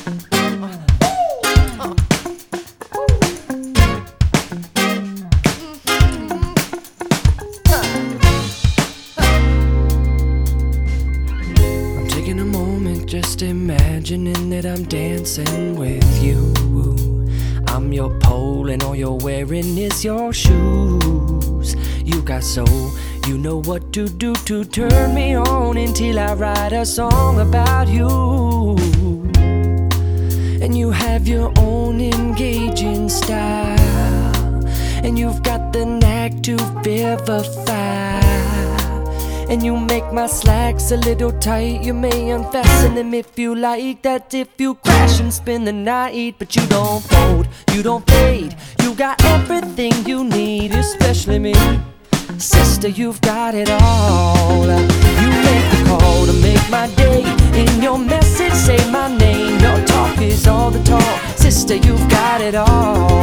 I'm taking a moment, just imagining that I'm dancing with you. I'm your pole and all you're wearing is your shoes. You got soul, you know what to do to turn me on until I write a song about you. And you have your own engaging style, and you've got the knack to vivify. And you make my slacks a little tight. You may unfasten them if you like. That's if you crash and spend the night. But you don't fold, you don't fade. You got everything you need, especially me. Sister, you've got it all. You make the call to make my day. In your message, say my name. Your talk is all the talk. Sister, you've got it all.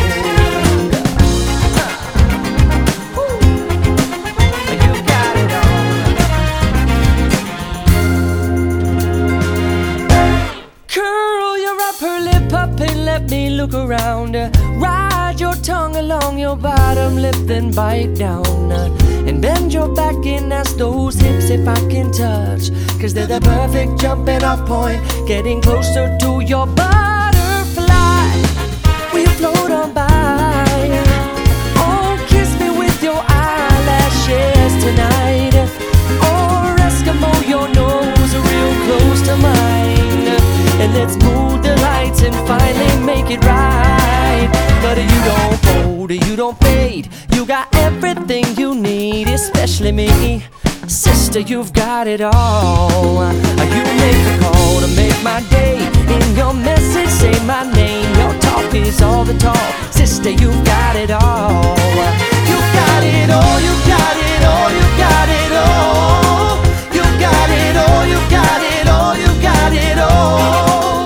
Let me look around. Ride your tongue along your bottom lip, then bite down. And bend your back and ask those hips if I can touch, 'cause they're the perfect jumping off point, getting closer to your butterfly. We float on by. Oh, kiss me with your eyelashes tonight. Or Eskimo, your nose real close to mine. And let's move the lights and finally make it right. But you don't fold, you don't fade. You got everything you need, especially me. Sister, you've got it all. You make the call to make my day. In your message, say my name. Your talk is all the talk. Sister, you've got it all. You got it all, you got it all, you got it all. You got it all, you got it all, you got it all.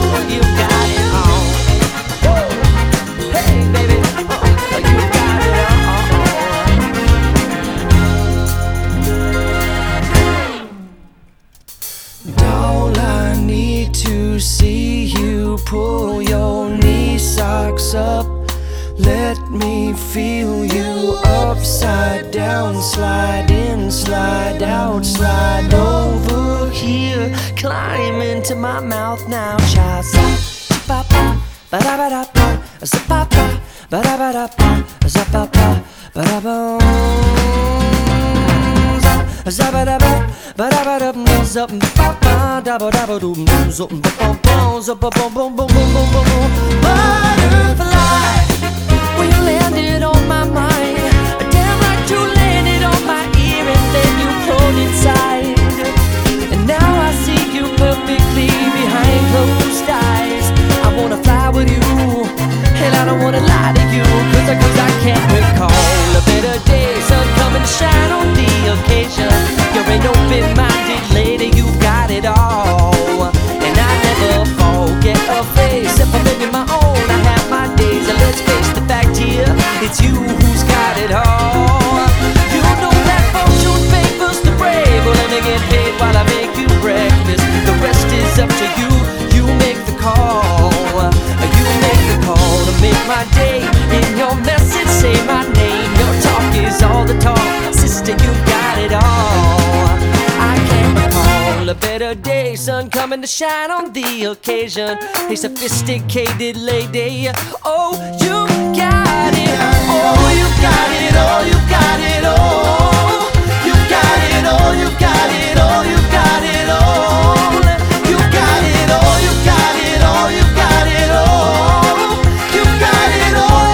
See you pull your knee socks up. Let me feel you upside down. Slide in, slide out, slide over here. Climb into my mouth now. Cha-sa, pa-pa, ba-da-ba-da-pa, za-pa-pa, ba-da-ba-da-pa, za-pa-pa, ba-da-ba. Zabba-dabba, ba-da-ba-dum, zup, ba-ba, dabba-dabba-dum, zup, ba-bum, zup, ba-bum-bum-bum-bum-bum-bum. Butterfly, when you landed on my mind, damn like you landed on my ear and then you pulled inside. And now I see you perfectly behind closed eyes. I wanna fly with you, and I don't wanna lie to you, 'cause I can't recall a better day. Sun come and shine on the occasion. You're an open-minded lady, you got it all. And I never forget a face. If I'm living my own, I have my days. And let's face the fact here, it's you who's got it all. You know that fortune favors the brave. Well, let me get paid while I make you breakfast. The rest is up to you. You make the call. You make the call to make my day. In your message, say my name. Your talk is all the talk. Sister, you got it all. I can't recall a better day. Sun coming to shine on the occasion. A sophisticated lady. Oh, you got it. Oh, you got it all. You got it all. You got it all. You got it all. You got it all. You got it all. You got it all. You got it all. You got it all.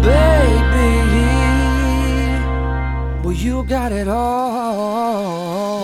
You got it all.